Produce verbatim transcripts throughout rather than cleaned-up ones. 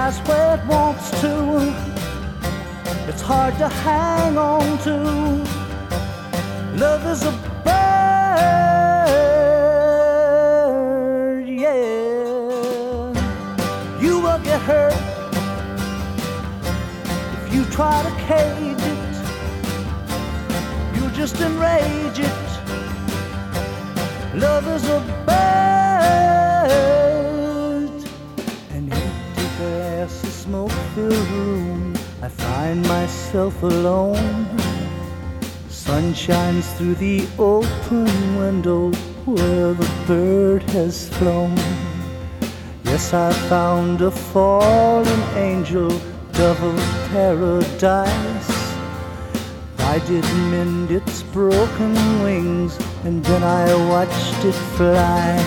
flies where it wants to. It's hard to hang on to. Love is a bird, yeah. You will get hurt if you try to cage it. You'll just enrage it. Love is a bird. An empty glass, a smoke-filled room. I find myself alone. Sun shines through the open window where the bird has flown. Yes, I found a fallen angel, dove of paradise. I did mend its broken wings, and then I watched it fly.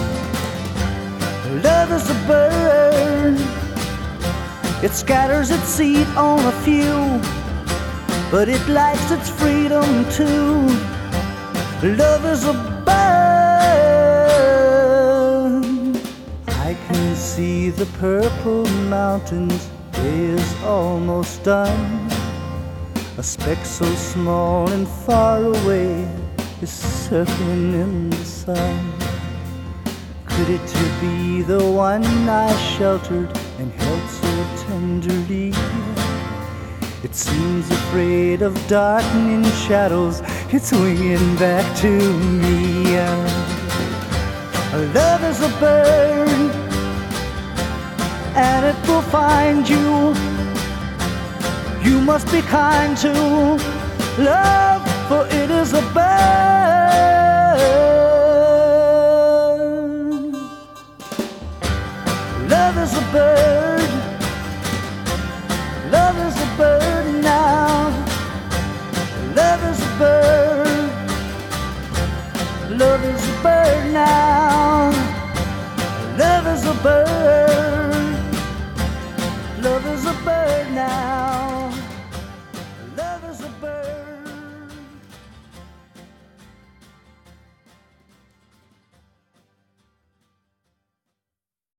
Love is a bird. It scatters its seed on a few, but it likes its freedom too. Love is a bird. I can see the purple mountains. Day is almost done. A speck so small and far away is circling in the sun. Could it be the one I sheltered and held so tenderly? It seems afraid of darkening shadows. It's winging back to me. Love is a bird, and it will find you. You must be kind to love, for it is a bird. Love is a bird. Love is a bird now. Love is a bird. Love is a bird now.